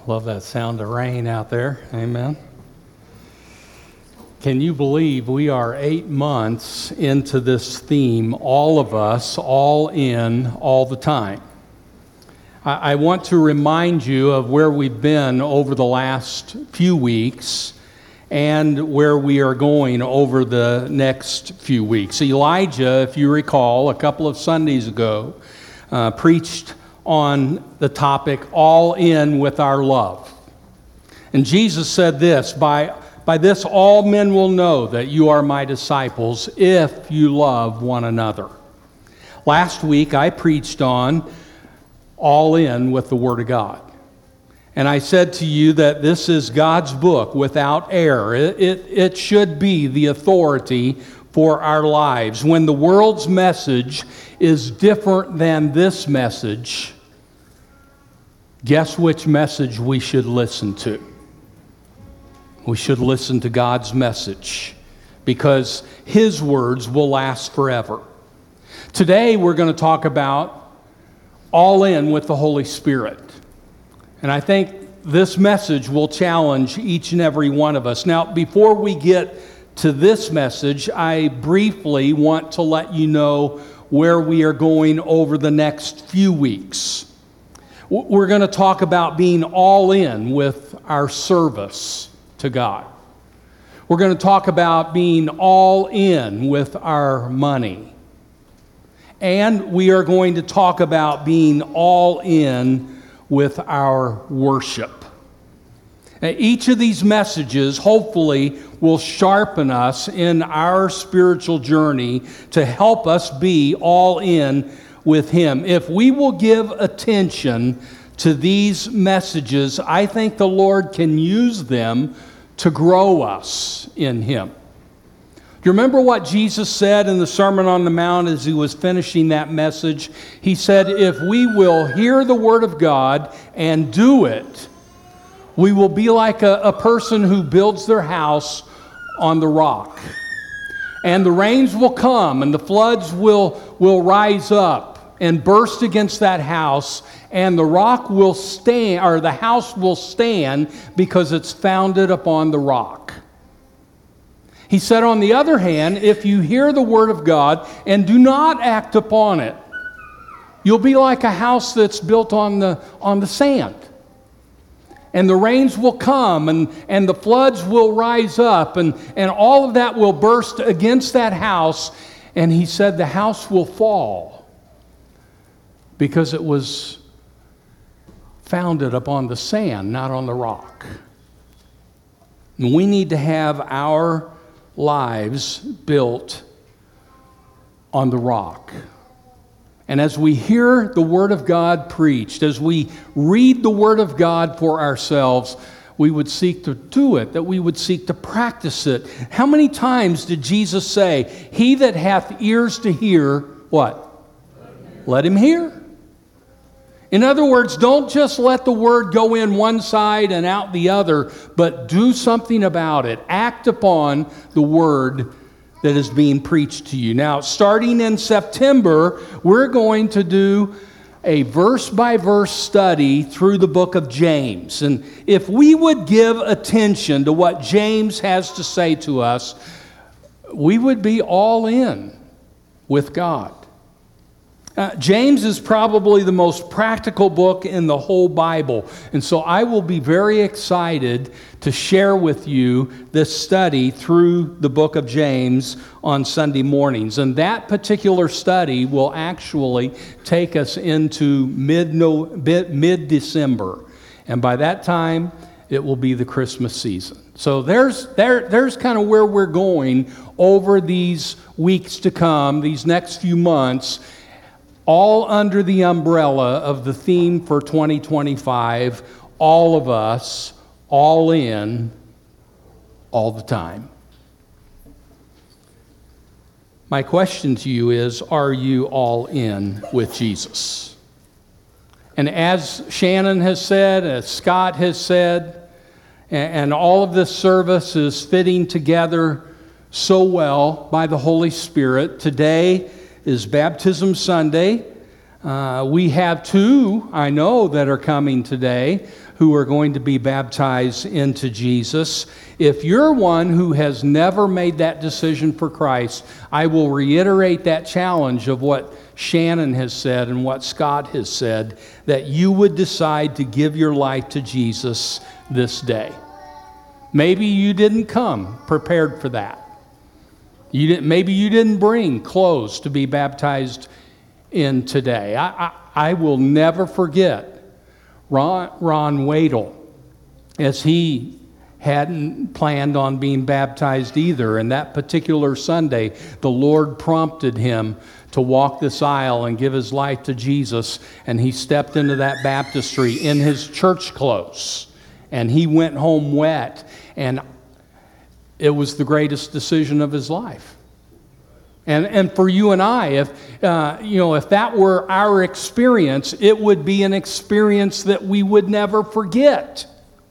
Love that sound of rain out there. Amen. Can you believe we are 8 months into this theme, all of us, all in, all the time? I want to remind you of where we've been over the last few weeks and where we are going over the next few weeks. Elijah, if you recall, a couple of Sundays ago, preached on the topic, all in with our love. And Jesus said this, by this all men will know that you are my disciples if you love one another. Last week I preached on all in with the Word of God. And I said to you that this is God's book without error. It should be the authority for our lives. When the world's message is different than this message, guess which message we should listen to? We should listen to God's message because His words will last forever. Today we're going to talk about all in with the Holy Spirit. And I think this message will challenge each and every one of us. Now, before we get to this message, I briefly want to let you know where we are going over the next few weeks. We're going to talk about being all in with our service to God. We're going to talk about being all in with our money. And we are going to talk about being all in with our worship. Now, each of these messages hopefully will sharpen us in our spiritual journey to help us be all in with Him. If we will give attention to these messages, I think the Lord can use them to grow us in Him. Do you remember what Jesus said in the Sermon on the Mount as He was finishing that message? He said, if we will hear the Word of God and do it, we will be like a person who builds their house on the rock. And the rains will come and the floods will rise up and burst against that house, and the rock will stand, or the house will stand because it's founded upon the rock. He said, on the other hand, if you hear the Word of God and do not act upon it, you'll be like a house that's built on the sand. And the rains will come and the floods will rise up and all of that will burst against that house. And he said the house will fall because it was founded upon the sand, not on the rock. And we need to have our lives built on the rock. And as we hear the Word of God preached, as we read the Word of God for ourselves, we would seek to do it, that we would seek to practice it. How many times did Jesus say, he that hath ears to hear, what? Let him hear. In other words, don't just let the Word go in one side and out the other, but do something about it. Act upon the Word that is being preached to you. Now, starting in September, we're going to do a verse-by-verse study through the book of James. And if we would give attention to what James has to say to us, we would be all in with God. James is probably the most practical book in the whole Bible. And so I will be very excited to share with you this study through the book of James on Sunday mornings. And that particular study will actually take us into mid-December. And by that time, it will be the Christmas season. So there's kind of where we're going over these weeks to come, these next few months, all under the umbrella of the theme for 2025, all of us, all in, all the time. My question to you is, are you all in with Jesus? And as Shannon has said, as Scott has said, and all of this service is fitting together so well by the Holy Spirit, today is Baptism Sunday. We have two, I know, that are coming today who are going to be baptized into Jesus. If you're one who has never made that decision for Christ, I will reiterate that challenge of what Shannon has said and what Scott has said, that you would decide to give your life to Jesus this day. Maybe you didn't come prepared for that. Maybe you didn't bring clothes to be baptized in today. I will never forget Ron Wadle, as he hadn't planned on being baptized either. And that particular Sunday, the Lord prompted him to walk this aisle and give his life to Jesus. And he stepped into that baptistry in his church clothes. And he went home wet. And it was the greatest decision of his life. And for you and I, if that were our experience, it would be an experience that we would never forget.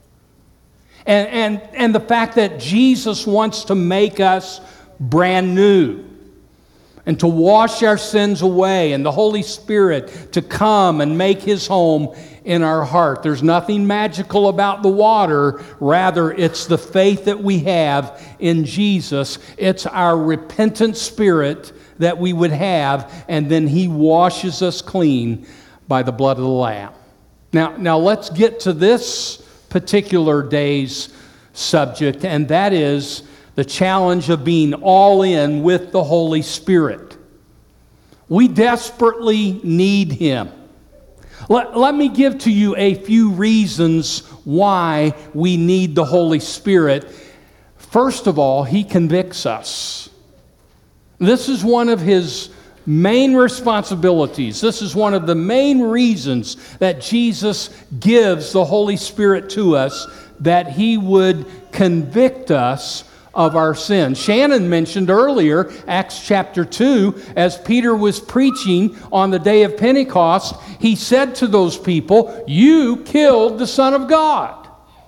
And the fact that Jesus wants to make us brand new and to wash our sins away, and the Holy Spirit to come and make his home in our heart. There's nothing magical about the water. Rather, it's the faith that we have in Jesus. It's our repentant spirit that we would have, and then he washes us clean by the blood of the Lamb. Now let's get to this particular day's subject, and that is the challenge of being all in with the Holy Spirit. We desperately need him. Let me give to you a few reasons why we need the Holy Spirit. First of all, he convicts us. This is one of his main responsibilities. This is one of the main reasons that Jesus gives the Holy Spirit to us, that he would convict us of our sins. Shannon mentioned earlier, Acts chapter 2, as Peter was preaching on the day of Pentecost, he said to those people, "You killed the Son of God."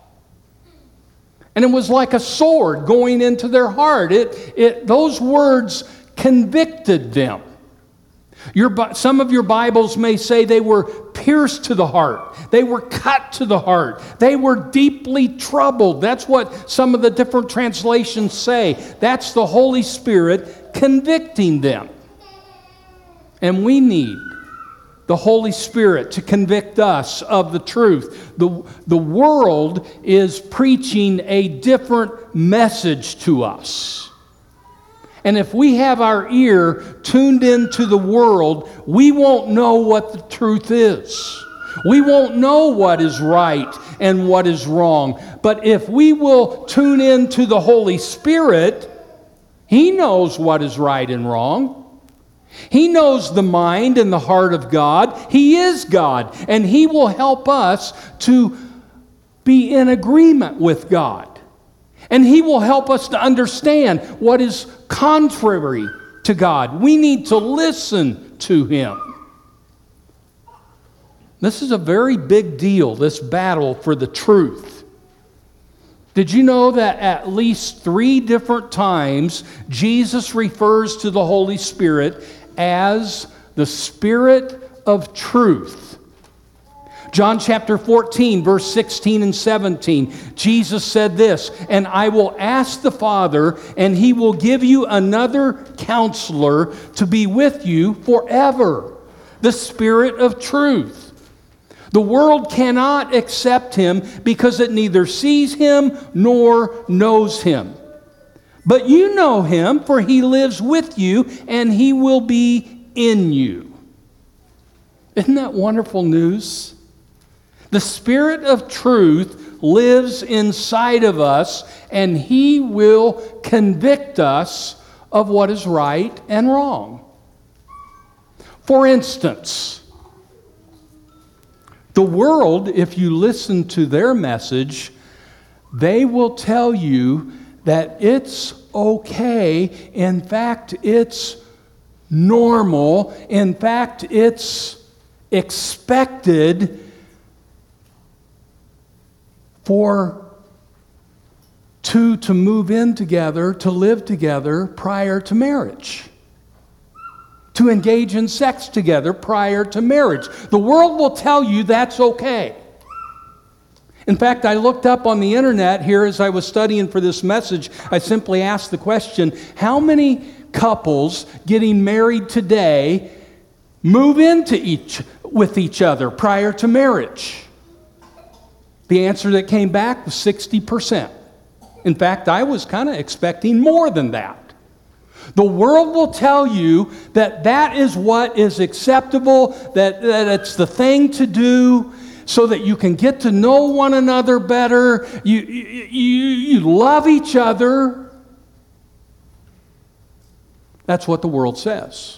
And it was like a sword going into their heart. Those words convicted them. Some of your Bibles may say they were pierced to the heart. They were cut to the heart. They were deeply troubled. That's what some of the different translations say. That's the Holy Spirit convicting them. And we need the Holy Spirit to convict us of the truth. The world is preaching a different message to us. And if we have our ear tuned into the world, we won't know what the truth is. We won't know what is right and what is wrong. But if we will tune into the Holy Spirit, he knows what is right and wrong. He knows the mind and the heart of God. He is God, and he will help us to be in agreement with God. And he will help us to understand what is contrary to God. We need to listen to him. This is a very big deal, this battle for the truth. Did you know that at least 3 different times Jesus refers to the Holy Spirit as the Spirit of truth? John chapter 14, verse 16 and 17, Jesus said this, "And I will ask the Father, and he will give you another counselor to be with you forever, the Spirit of truth. The world cannot accept him because it neither sees him nor knows him. But you know him, for he lives with you, and he will be in you." Isn't that wonderful news? The Spirit of truth lives inside of us, and he will convict us of what is right and wrong. For instance, the world, if you listen to their message, they will tell you that it's okay. In fact, it's normal. In fact, it's expected for two to move in together, to live together prior to marriage, to engage in sex together prior to marriage. The world will tell you that's okay. In fact, I looked up on the internet here as I was studying for this message. I simply asked the question, how many couples getting married today move with each other prior to marriage? The answer that came back was 60%. In fact, I was kind of expecting more than that. The world will tell you that that is what is acceptable, that it's the thing to do so that you can get to know one another better. You love each other. That's what the world says.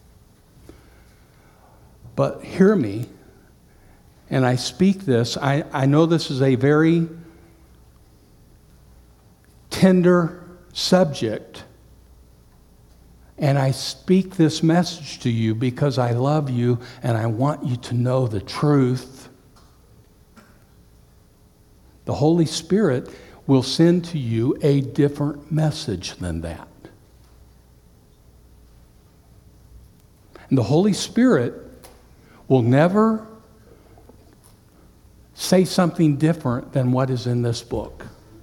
But hear me, and I speak this. I know this is a very tender subject, and I speak this message to you because I love you and I want you to know the truth. The Holy Spirit will send to you a different message than that. And the Holy Spirit will never say something different than what is in this book.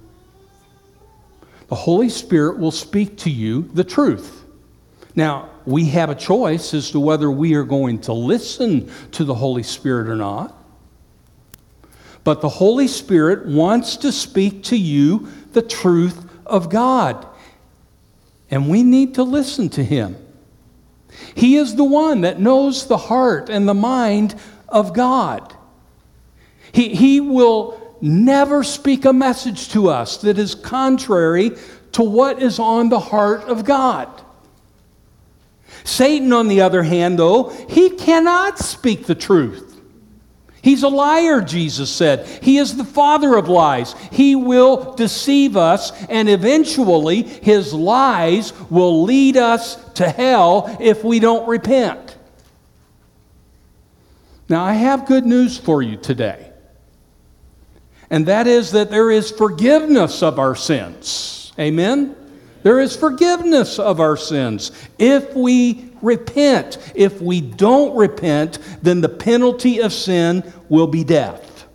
The Holy Spirit will speak to you the truth. Now, we have a choice as to whether we are going to listen to the Holy Spirit or not. But the Holy Spirit wants to speak to you the truth of God. And we need to listen to Him. He is the one that knows the heart and the mind of God. He will never speak a message to us that is contrary to what is on the heart of God. Satan, on the other hand, though, he cannot speak the truth. He's a liar, Jesus said. He is the father of lies. He will deceive us, and eventually his lies will lead us to hell if we don't repent. Now, I have good news for you today. And that is that there is forgiveness of our sins. Amen? There is forgiveness of our sins if we repent. If we don't repent, then the penalty of sin will be death.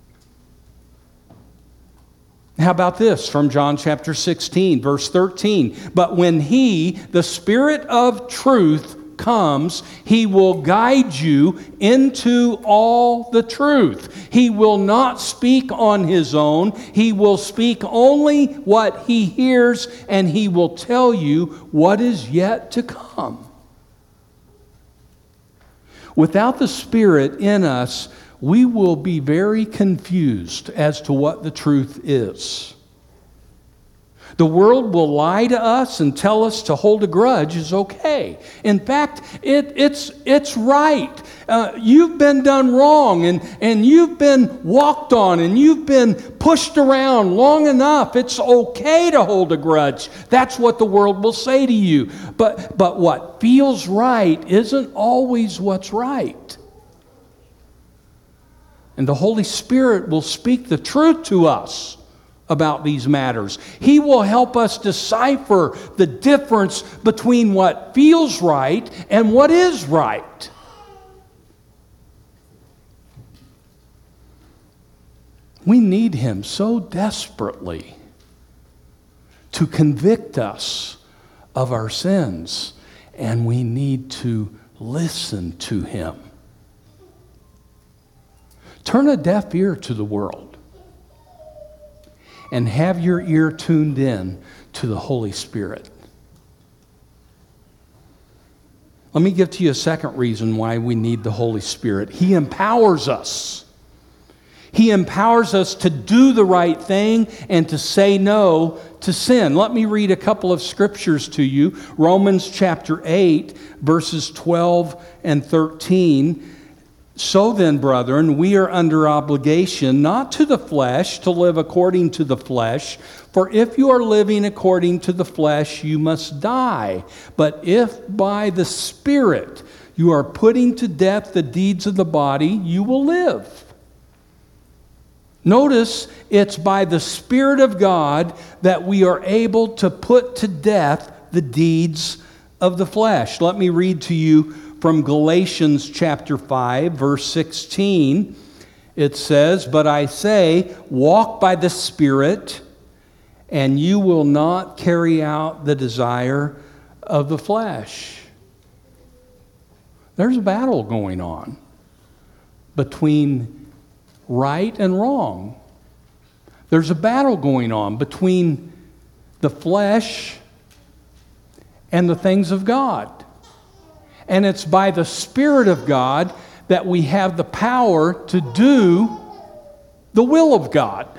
How about this from John chapter 16, verse 13? But when He, the Spirit of truth, comes, He will guide you into all the truth. He will not speak on His own. He will speak only what He hears, and He will tell you what is yet to come. Without the Spirit in us, we will be very confused as to what the truth is. The world will lie to us and tell us to hold a grudge is okay. In fact, it's right. You've been done wrong, and you've been walked on, and you've been pushed around long enough. It's okay to hold a grudge. That's what the world will say to you. But what feels right isn't always what's right. And the Holy Spirit will speak the truth to us about these matters. He will help us decipher the difference between what feels right and what is right. We need Him so desperately to convict us of our sins, and we need to listen to Him. Turn a deaf ear to the world and have your ear tuned in to the Holy Spirit. Let me give to you a second reason why we need the Holy Spirit. He empowers us. He empowers us to do the right thing and to say no to sin. Let me read a couple of scriptures to you. Romans chapter 8, verses 12 and 13. So then, brethren, we are under obligation, not to the flesh, to live according to the flesh. For if you are living according to the flesh, you must die. But if by the Spirit you are putting to death the deeds of the body, you will live. Notice, it's by the Spirit of God that we are able to put to death the deeds of the flesh. Let me read to you from Galatians chapter 5, verse 16. it says, "But I say, walk by the Spirit, and you will not carry out the desire of the flesh." There's a battle going on between right and wrong. There's a battle going on between the flesh and the things of God. And it's by the Spirit of God that we have the power to do the will of God.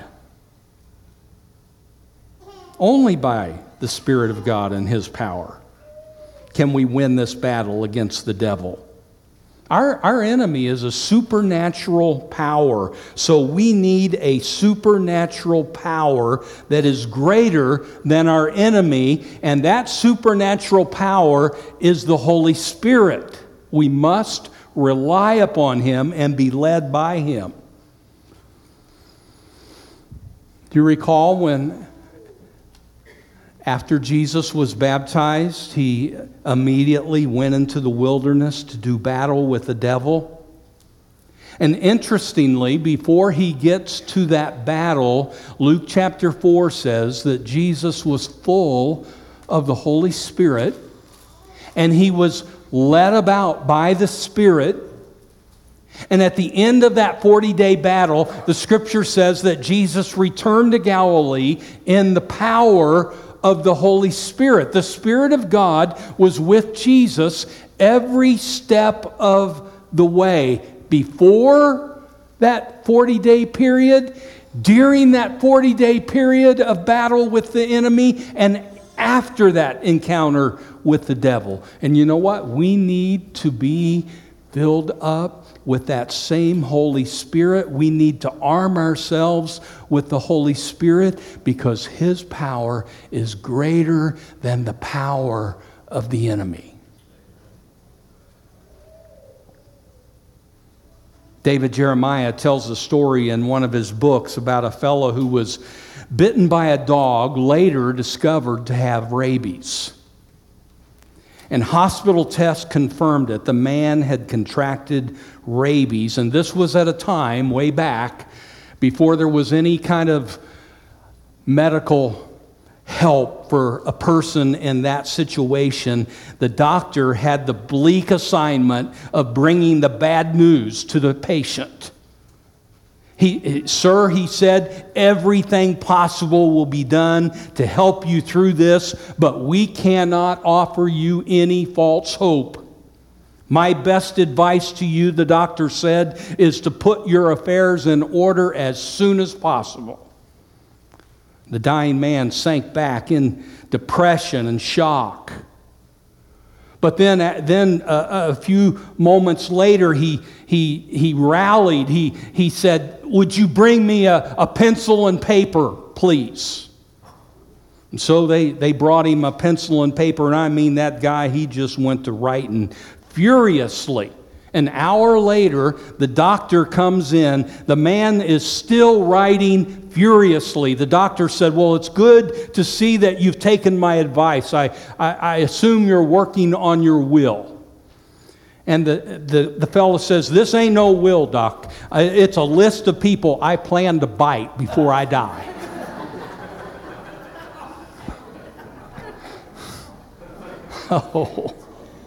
Only by the Spirit of God and His power can we win this battle against the devil. Our enemy is a supernatural power, so we need a supernatural power that is greater than our enemy, and that supernatural power is the Holy Spirit. We must rely upon Him and be led by Him. Do you recall when, after Jesus was baptized, He immediately went into the wilderness to do battle with the devil? And interestingly, before He gets to that battle, Luke chapter 4 says that Jesus was full of the Holy Spirit, and He was led about by the Spirit. And at the end of that 40-day battle, the Scripture says that Jesus returned to Galilee in the power of the Holy Spirit. The Spirit of God was with Jesus every step of the way. Before that 40-day period, during that 40-day period of battle with the enemy, and after that encounter with the devil. And you know what? We need to be filled up with that same Holy Spirit. We need to arm ourselves with the Holy Spirit because His power is greater than the power of the enemy. David Jeremiah tells a story in one of his books about a fellow who was bitten by a dog, later discovered to have rabies. And hospital tests confirmed it. The man had contracted rabies, and this was at a time, way back, before there was any kind of medical help for a person in that situation. The doctor had the bleak assignment of bringing the bad news to the patient. Sir, he said, everything possible will be done to help you through this, but we cannot offer you any false hope. My best advice to you, the doctor said, is to put your affairs in order as soon as possible. The dying man sank back in depression and shock. But then a few moments later, he rallied. He said, "Would you bring me a pencil and paper, please?" And so they brought him a pencil and paper, and I mean that guy, he just went to writing furiously. An hour later, the doctor comes in. The man is still writing furiously. The doctor said, "Well, it's good to see that you've taken my advice. I assume you're working on your will." And the fellow says, "This ain't no will, Doc. It's a list of people I plan to bite before I die." Oh.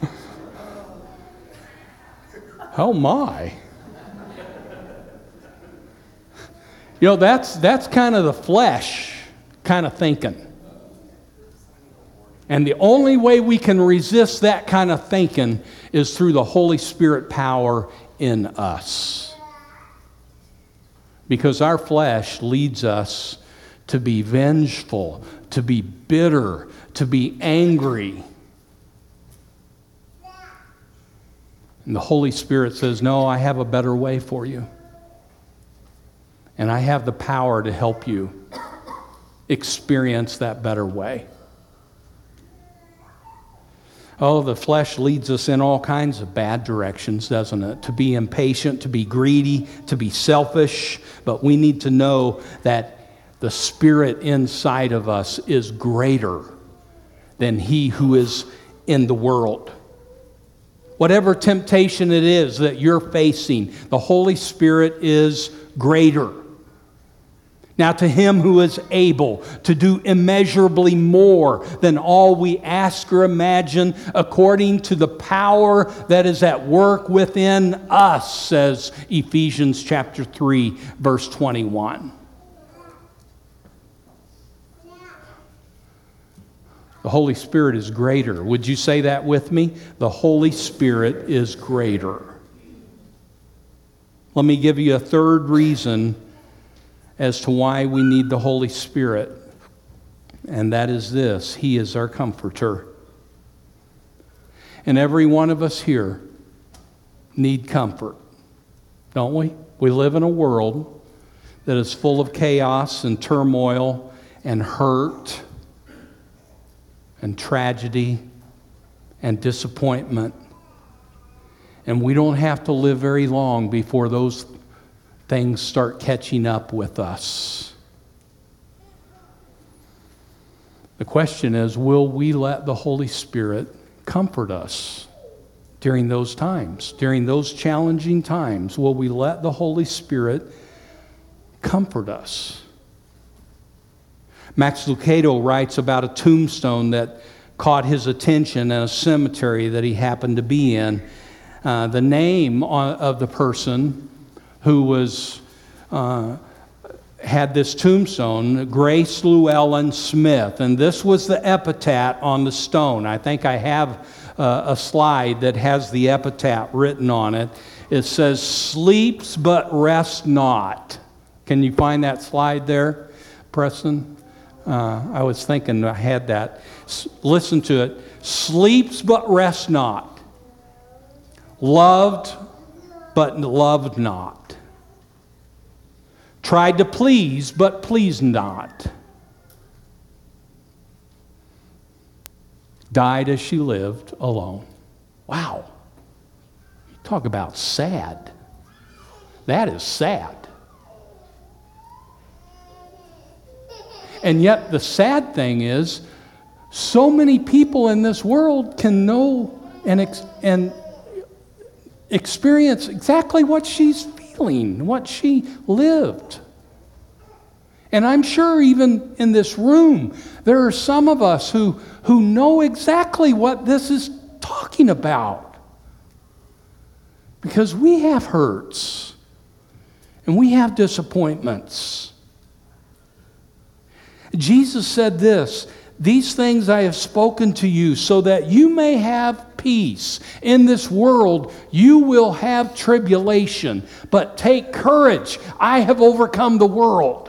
Oh my. You know, that's kind of the flesh kind of thinking. And the only way we can resist that kind of thinking is through the Holy Spirit power in us. Because our flesh leads us to be vengeful, to be bitter, to be angry. And the Holy Spirit says, "No, I have a better way for you. And I have the power to help you experience that better way." Oh, the flesh leads us in all kinds of bad directions, doesn't it? To be impatient, to be greedy, to be selfish. But we need to know that the Spirit inside of us is greater than he who is in the world. Whatever temptation it is that you're facing, the Holy Spirit is greater. Now to him who is able to do immeasurably more than all we ask or imagine, according to the power that is at work within us, says Ephesians chapter 3, verse 21. The Holy Spirit is greater. Would you say that with me? The Holy Spirit is greater. Let me give you a third reason as to why we need the Holy Spirit, and that is this: He is our comforter. And every one of us here need comfort, don't we? We live in a world that is full of chaos and turmoil and hurt and tragedy and disappointment. And we don't have to live very long before those things start catching up with us. The question is, will we let the Holy Spirit comfort us during those times, during those challenging times? Will we let the Holy Spirit comfort us? Max Lucado writes about a tombstone that caught his attention in a cemetery that he happened to be in. The name of the person who was had this tombstone, Grace Llewellyn Smith, and this was the epitaph on the stone. I think I have a slide that has the epitaph written on it. It says, "Sleeps but rests not." Can you find that slide there, Preston? I was thinking I had that. Listen to it. "Sleeps but rests not. Loved but loved not. Tried to please, but pleased not. Died as she lived alone." Wow. You talk about sad. That is sad. And yet the sad thing is, so many people in this world can know and experience exactly what she's feeling, what she lived. And I'm sure even in this room, there are some of us who know exactly what this is talking about. Because we have hurts, and we have disappointments. Jesus said this: "These things I have spoken to you so that you may have peace. In this world you will have tribulation, but take courage. I have overcome the world."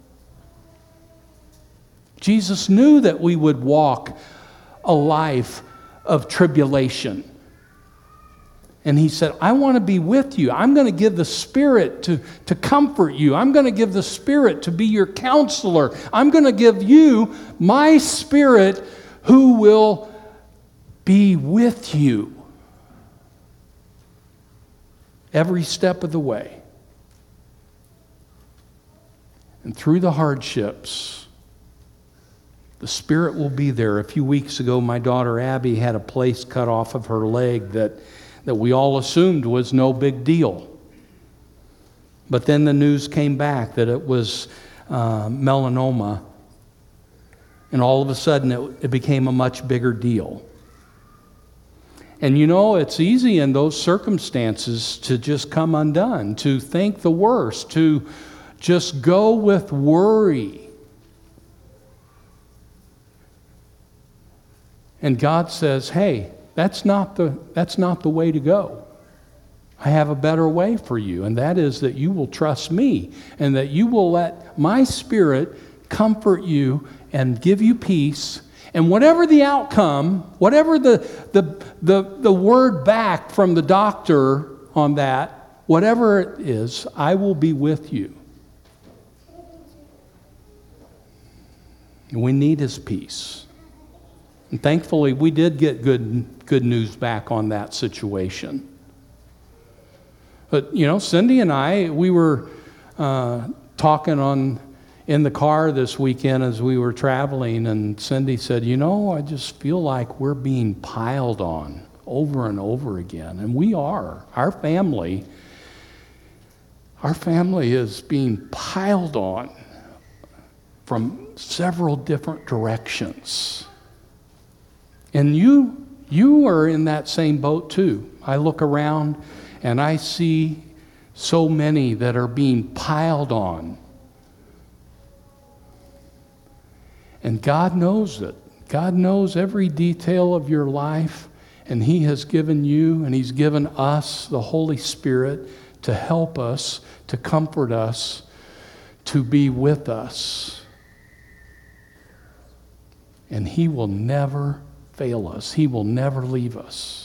Jesus knew that we would walk a life of tribulation. And he said, "I want to be with you. I'm going to give the Spirit to comfort you. I'm going to give the Spirit to be your counselor. I'm going to give you my Spirit who will be with you every step of the way. And through the hardships, the Spirit will be there. A few weeks ago, my daughter Abby had a place cut off of her leg that we all assumed was no big deal. But then the news came back that it was melanoma. And all of a sudden, it became a much bigger deal. And you know, it's easy in those circumstances to just come undone, to think the worst, to just go with worry. And God says, "Hey, that's not the way to go. I have a better way for you, and that is that you will trust me, and that you will let my Spirit comfort you and give you peace. And whatever the outcome, whatever the word back from the doctor on that, whatever it is, I will be with you." And we need His peace. And thankfully, we did get good news back on that situation. But, you know, Cindy and I, we were talking in the car this weekend as we were traveling, and Cindy said, "You know, I just feel like we're being piled on over and over again." And we are. Our family, Our family is being piled on from several different directions. And you are in that same boat too. I look around and I see so many that are being piled on. And God knows it. God knows every detail of your life, and He has given you and He's given us the Holy Spirit to help us, to comfort us, to be with us. And He will never fail us. He will never leave us.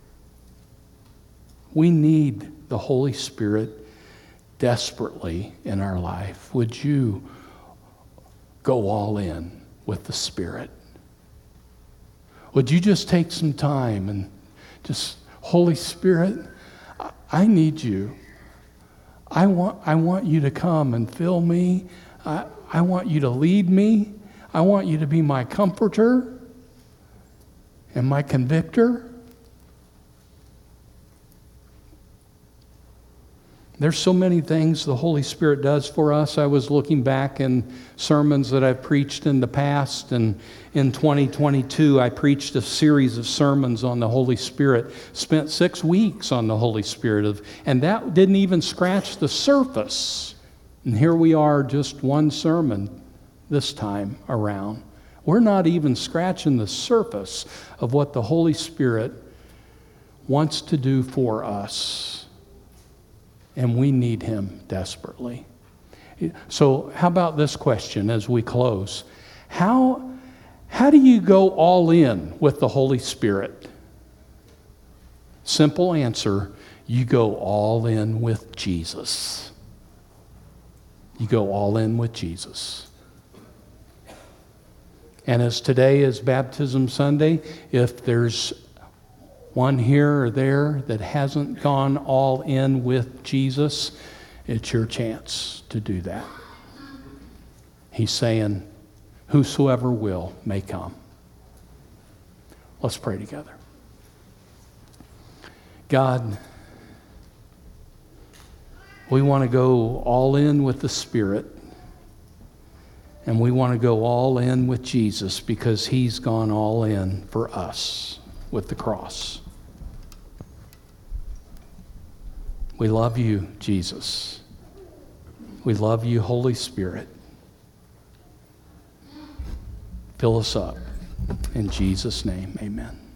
We need the Holy Spirit desperately in our life. Would you go all in with the Spirit? Would you just take some time and just, Holy Spirit, I need you. I want you to come and fill me. I want you to lead me. I want you to be my comforter and my convictor. There's so many things the Holy Spirit does for us. I was looking back in sermons that I've preached in the past, and in 2022 I preached a series of sermons on the Holy Spirit, spent 6 weeks on the Holy Spirit, and that didn't even scratch the surface. And here we are, just one sermon this time around. We're not even scratching the surface of what the Holy Spirit wants to do for us. And we need Him desperately. So how about this question as we close? How do you go all in with the Holy Spirit? Simple answer, you go all in with Jesus. You go all in with Jesus. And as today is Baptism Sunday, if there's one here or there that hasn't gone all in with Jesus, it's your chance to do that. He's saying, whosoever will may come. Let's pray together. God, we want to go all in with the Spirit, and we want to go all in with Jesus because He's gone all in for us with the cross. We love you, Jesus. We love you, Holy Spirit. Fill us up. In Jesus' name, amen.